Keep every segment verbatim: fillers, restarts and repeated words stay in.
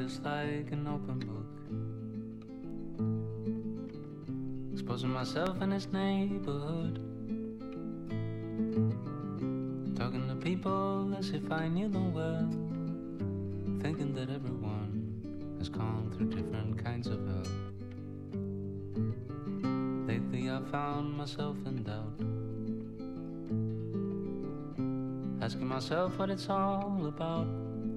just like an open book, exposing myself in this neighborhood, talking to people as if I knew them well, thinking that everyone has gone through different kinds of hell. Lately I found myself in doubt, asking myself what it's all about.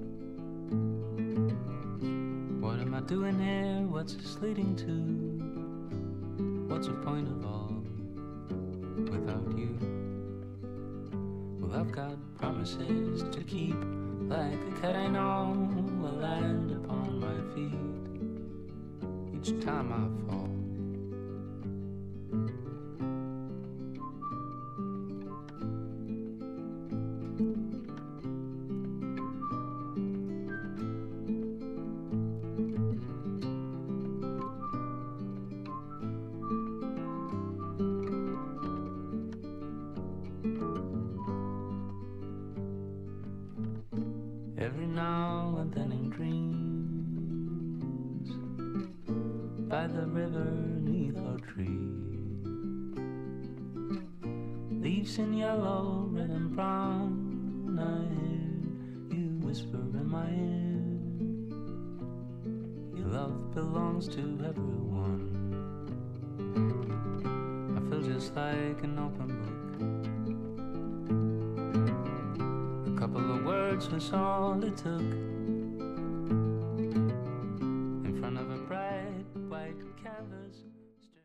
What am I doing here? What's this leading to? What's the point of all without you? Well, I've got promises to keep, like a cat I know will land upon my feet each time I fall. Every now and then in dreams, by the river neath our tree, leaves in yellow, red and brown, I hear you whisper in my ear, your love belongs to everyone. I feel just like an open book, a couple of words was all it took